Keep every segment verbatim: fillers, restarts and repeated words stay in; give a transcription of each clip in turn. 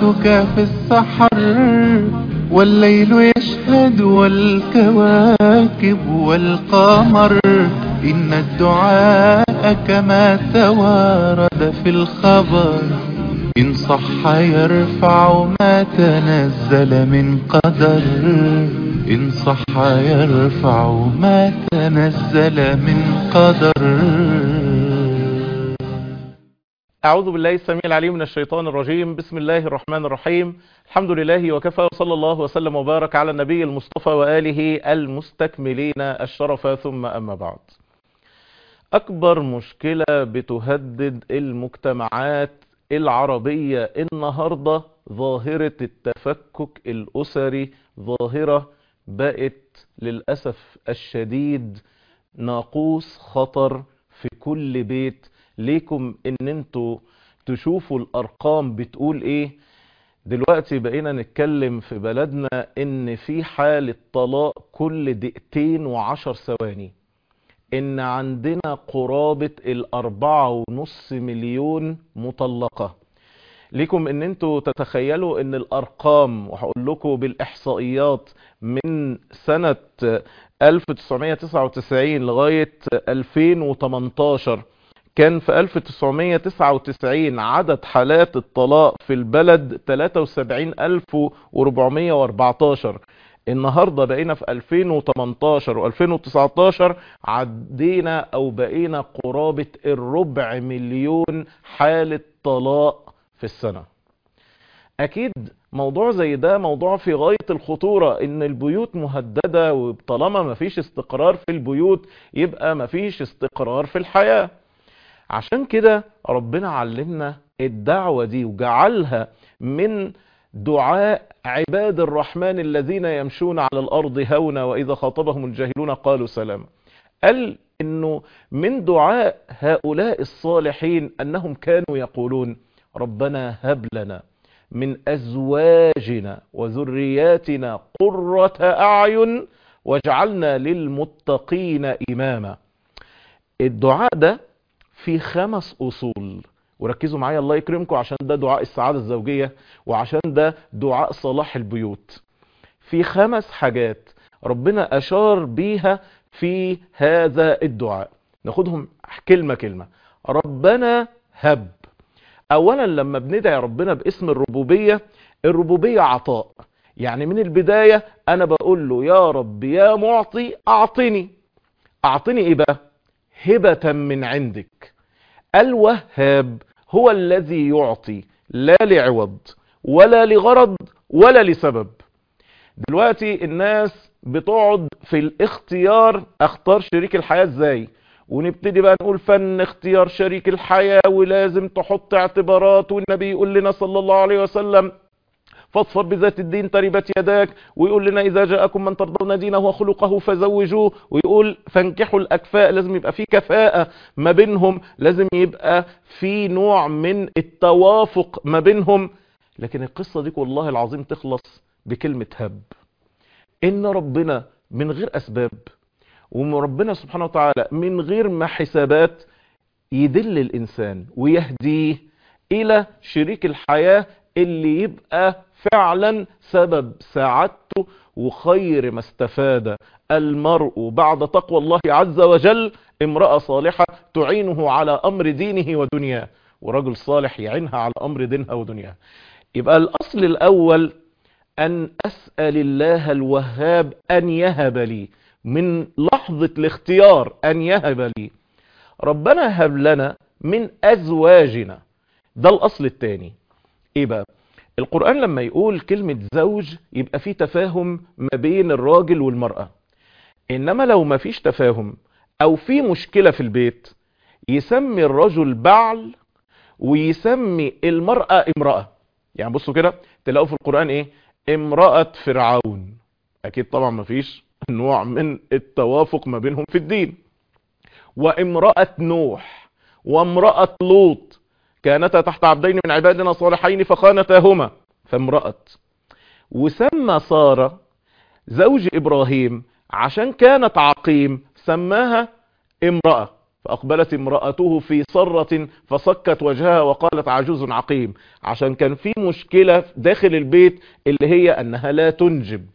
رأيتك في السحر والليل يشهد والكواكب والقمر. إن الدعاء كما توارد في الخبر إن صح يرفع ما تنزل من قدر. إن صح يرفع ما تنزل من قدر. أعوذ بالله السميع العليم من الشيطان الرجيم. بسم الله الرحمن الرحيم. الحمد لله وكفى، وصلى الله وسلم وبارك على النبي المصطفى وآله المستكملين الشرف، ثم أما بعد. أكبر مشكلة بتهدد المجتمعات العربية النهاردة ظاهرة التفكك الأسري، ظاهرة بقت للأسف الشديد ناقوس خطر في كل بيت. ليكم ان انتوا تشوفوا الارقام بتقول ايه. دلوقتي بقينا نتكلم في بلدنا ان في حالة طلاق كل دقيقتين وعشر ثواني، ان عندنا قرابة الاربعة ونص مليون مطلقة. ليكم ان انتوا تتخيلوا ان الارقام، وهقول لكم بالاحصائيات، من سنة ألف وتسعمائة وتسعة وتسعين لغاية ألفين وتمنتاشر كان في ألف وتسعمائة وتسعة وتسعين عدد حالات الطلاق في البلد ثلاثة وسبعين ألف وأربعمائة وأربعة عشر. النهاردة بقينا في ألفين وتمنتاشر وألفين وتسعتاشر عدينا او بقينا قرابة الربع مليون حالة طلاق في السنة. اكيد موضوع زي ده موضوع في غاية الخطورة، ان البيوت مهددة، وطالما مفيش استقرار في البيوت يبقى مفيش استقرار في الحياة. عشان كده ربنا علمنا الدعوة دي وجعلها من دعاء عباد الرحمن الذين يمشون على الأرض هونا وإذا خاطبهم الجاهلون قالوا سلام. قال إنه من دعاء هؤلاء الصالحين أنهم كانوا يقولون ربنا هب لنا من أزواجنا وذرياتنا قرة أعين واجعلنا للمتقين إماما. الدعاء ده في خمس أصول، وركزوا معايا الله يكرمكم عشان ده دعاء السعادة الزوجية وعشان ده دعاء صلاح البيوت. في خمس حاجات ربنا أشار بيها في هذا الدعاء، ناخدهم كلمة كلمة. ربنا هب. أولا لما بندعي ربنا باسم الربوبية، الربوبية عطاء، يعني من البداية أنا بقول له يا رب يا معطي أعطني. أعطني إيه بقى؟ هبة من عندك. الوهاب هو الذي يعطي لا لعوض ولا لغرض ولا لسبب. دلوقتي الناس بتقعد في الاختيار، اختار شريك الحياة ازاي، ونبتدي بقى نقول فن اختيار شريك الحياة ولازم تحط اعتبارات، والنبي يقول لنا صلى الله عليه وسلم فاصفر بذات الدين تربت يداك، ويقول لنا إذا جاءكم من ترضون دينه وخلقه فزوجوه، ويقول فانكحوا الأكفاء، لازم يبقى في كفاءة ما بينهم، لازم يبقى في نوع من التوافق ما بينهم. لكن القصة دي والله العظيم تخلص بكلمة هب. إن ربنا من غير أسباب، وربنا سبحانه وتعالى من غير ما حسابات يدل الإنسان ويهديه إلى شريك الحياة اللي يبقى فعلا سبب سعادته وخير ما استفاد المرء بعد تقوى الله عز وجل امرأة صالحة تعينه على أمر دينه ودنياه، ورجل صالح يعينها على أمر دينها ودنياها. يبقى الأصل الأول أن أسأل الله الوهاب أن يهب لي من لحظة الاختيار، أن يهب لي. ربنا هب لنا من أزواجنا، ده الأصل الثاني. إيه بقى؟ القرآن لما يقول كلمة زوج يبقى فيه تفاهم ما بين الراجل والمرأة. إنما لو ما فيش تفاهم أو في مشكلة في البيت يسمي الرجل بعل ويسمي المرأة امرأة. يعني بصوا كده تلاقوا في القرآن إيه؟ امرأة فرعون. أكيد طبعا ما فيش نوع من التوافق ما بينهم في الدين. وامرأة نوح وامرأة لوط كانتا تحت عبدين من عبادنا صالحين فخانتاهما فامرأت. وسمى سارة زوج إبراهيم عشان كانت عقيم سماها امرأة فأقبلت امرأته في صرة فصكت وجهها وقالت عجوز عقيم، عشان كان في مشكلة داخل البيت اللي هي أنها لا تنجب.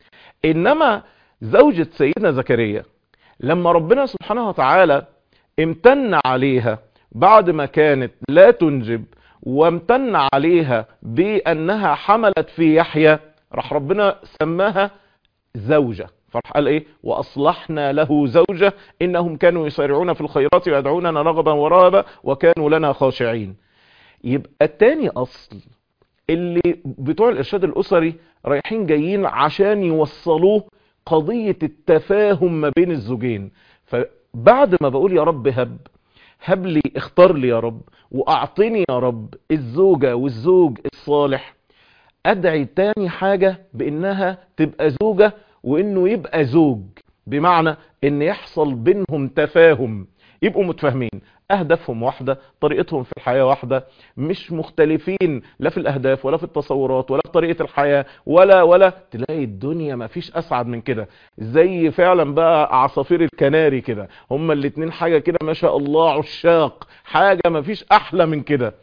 إنما زوجة سيدنا زكريا لما ربنا سبحانه وتعالى امتن عليها بعد ما كانت لا تنجب وامتن عليها بأنها حملت في يحيى، راح ربنا سماها زوجة. فرح قال ايه؟ واصلحنا له زوجة انهم كانوا يسارعون في الخيرات ويدعوننا رغبا ورهبا وكانوا لنا خاشعين. يبقى التاني اصل اللي بتوع الارشاد الاسري رايحين جايين عشان يوصلوه قضية التفاهم ما بين الزوجين. فبعد ما بقول يا رب هب هب لي، اختار لي يا رب واعطني يا رب الزوجة والزوج الصالح، ادعي تاني حاجة بانها تبقى زوجة وانه يبقى زوج، بمعنى ان يحصل بينهم تفاهم، يبقوا متفاهمين، اهدافهم واحدة، طريقتهم في الحياة واحدة، مش مختلفين لا في الاهداف ولا في التصورات ولا في طريقة الحياة ولا ولا تلاقي الدنيا ما فيش اسعد من كده. زي فعلا بقى عصافير الكناري كده، هما الاتنين حاجة كده ما شاء الله عشاق، حاجة ما فيش احلى من كده.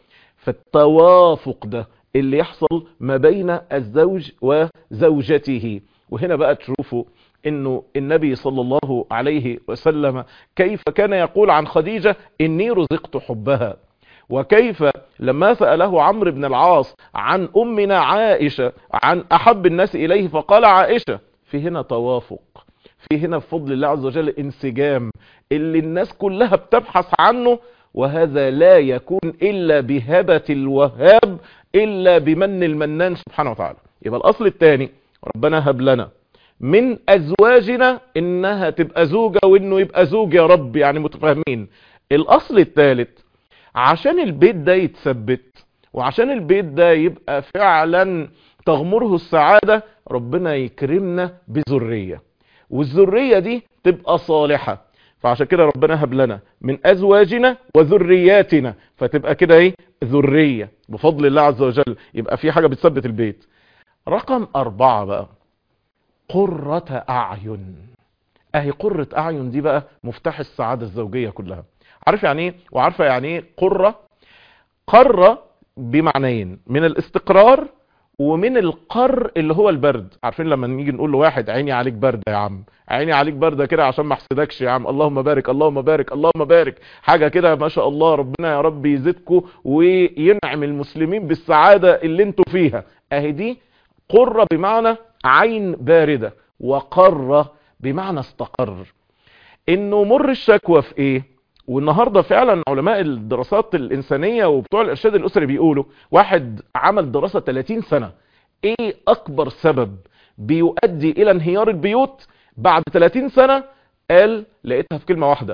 فالتوافق ده اللي يحصل ما بين الزوج وزوجته. وهنا بقى تشوفوا انه النبي صلى الله عليه وسلم كيف كان يقول عن خديجة اني رزقت حبها، وكيف لما سأله عمرو بن العاص عن امنا عائشة عن احب الناس اليه فقال عائشة. في هنا توافق، في هنا بفضل الله عز وجل انسجام اللي الناس كلها بتبحث عنه، وهذا لا يكون الا بهبة الوهاب الا بمن المنان سبحانه وتعالى. يبقى الاصل الثاني ربنا هب لنا من ازواجنا انها تبقى زوجة وانه يبقى زوج يا رب، يعني متفاهمين. الاصل الثالث عشان البيت ده يتثبت وعشان البيت ده يبقى فعلا تغمره السعادة، ربنا يكرمنا بذرية، والذرية دي تبقى صالحة. فعشان كده ربنا هب لنا من ازواجنا وذرياتنا، فتبقى كده ايه؟ ذرية بفضل الله عز وجل، يبقى في حاجة بتثبت البيت. رقم اربعة بقى قرة اعين. اهي قرة اعين دي بقى مفتاح السعادة الزوجية كلها. عارف يعني ايه؟ وعارفة يعني ايه قرة؟ قرة بمعنيين، من الاستقرار ومن القر اللي هو البرد. عارفين لما نيجي نقول لواحد عيني عليك برد يا عم، عيني عليك برده كده عشان ما احسدكش يا عم، اللهم بارك اللهم بارك اللهم بارك، حاجه كده ما شاء الله، ربنا يا رب يزيدكم وينعم المسلمين بالسعاده اللي انتوا فيها. اهي دي قرة بمعنى عين باردة، وقرة بمعنى استقر. انه مر الشكوى في ايه؟ والنهاردة فعلا علماء الدراسات الانسانية وبتوع الارشاد الاسري بيقولوا واحد عمل دراسة ثلاثين سنة، ايه اكبر سبب بيؤدي الى انهيار البيوت بعد ثلاثين سنة؟ قال لقيتها في كلمة واحدة: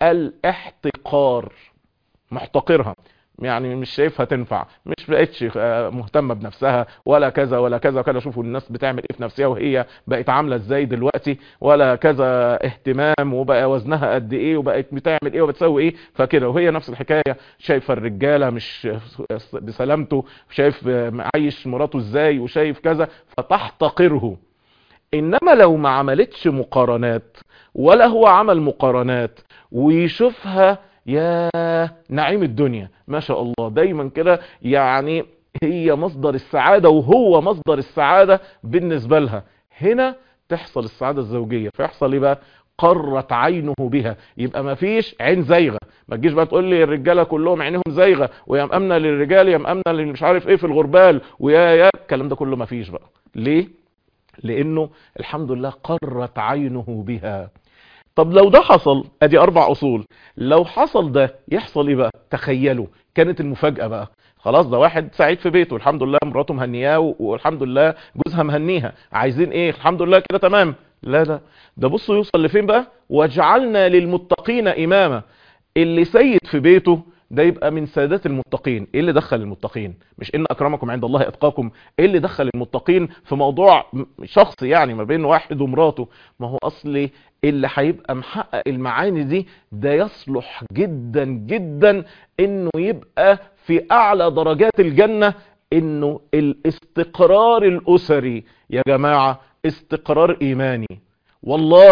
الاحتقار. محتقرها، يعني مش شايفها تنفع، مش بقتش مهتمة بنفسها ولا كذا ولا كذا وكذا. شوفوا الناس بتعمل ايه في نفسها وهي بقت عاملة ازاي دلوقتي، ولا كذا اهتمام، وبقى وزنها قد ايه، وبقت بتعمل ايه وبتسوي ايه، فكده. وهي نفس الحكاية، شايفة الرجالة مش بسلامته، شايف عايش مراته ازاي، وشايف كذا، فتحتقره. انما لو ما عملتش مقارنات ولا هو عمل مقارنات ويشوفها يا نعيم الدنيا ما شاء الله، دايما كده، يعني هي مصدر السعادة وهو مصدر السعادة بالنسبة لها، هنا تحصل السعادة الزوجية. فيحصل ايه بقى؟ قرت عينه بها. يبقى ما فيش عين زايغة. ما تجيش بقى تقول لي الرجالة كلهم عينهم زايغة، ويا مأمنة للرجال يا مأمنة اللي مش عارف ايه في الغربال، ويا يا الكلام ده كله ما فيش بقى. ليه؟ لانه الحمد لله قرت عينه بها. طب لو ده حصل، ادي اربع اصول، لو حصل ده يحصل ايه بقى؟ تخيلوا كانت المفاجأة بقى. خلاص ده واحد سعيد في بيته، الحمد لله مراته مهنياه والحمد لله جوزها مهنيها، عايزين ايه؟ الحمد لله كده تمام. لا لا، ده بصوا يوصل لفين بقى؟ وجعلنا للمتقين اماما. اللي سيد في بيته ده يبقى من سادات المتقين. ايه اللي دخل المتقين؟ مش ان اكرمكم عند الله اتقاكم. ايه اللي دخل المتقين في موضوع شخصي يعني ما بين واحد ومراته؟ ما هو اصلي اللي هيبقى محقق المعاني دي ده يصلح جدا جدا انه يبقى في اعلى درجات الجنة. انه الاستقرار الاسري يا جماعة استقرار ايماني. والله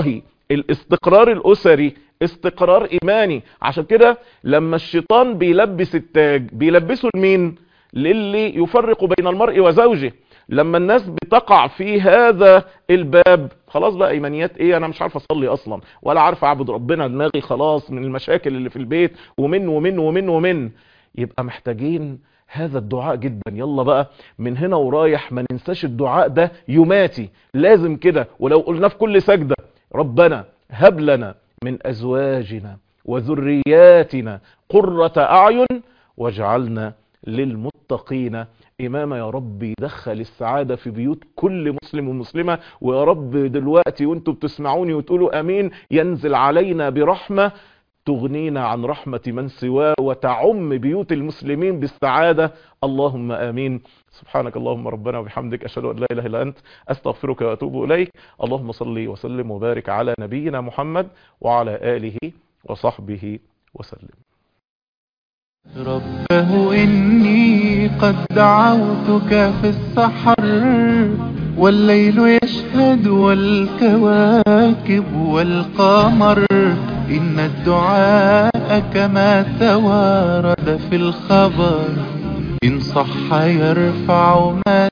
الاستقرار الأسري استقرار إيماني. عشان كده لما الشيطان بيلبس التاج بيلبسه لمين؟ للي يفرق بين المرء وزوجه. لما الناس بتقع في هذا الباب خلاص بقى ايمانيات ايه، انا مش عارف اصلي اصلا ولا عارف اعبد ربنا، دماغي خلاص من المشاكل اللي في البيت ومن ومن ومن ومن. يبقى محتاجين هذا الدعاء جدا. يلا بقى من هنا ورايح ما ننساش الدعاء ده يوماتي، لازم كده. ولو قلنا في كل سجدة ربنا هب لنا من ازواجنا وذرياتنا قرة اعين واجعلنا للمتقين إماما. يا رب يدخل السعادة في بيوت كل مسلم ومسلمة. ويا رب دلوقتي وانتوا بتسمعوني وتقولوا امين ينزل علينا برحمة تغنينا عن رحمة من سواه وتعم بيوت المسلمين بالسعادة. اللهم امين. سبحانك اللهم ربنا وبحمدك اشهد ان لا اله الا انت استغفرك واتوب اليك. اللهم صل وسلم وبارك على نبينا محمد وعلى اله وصحبه وسلم. ربه إني قد دعوتك في السحر والليل يشهد والكواكب والقمر، إن الدعاء كما توارد في الخبر إن صح يرفع ما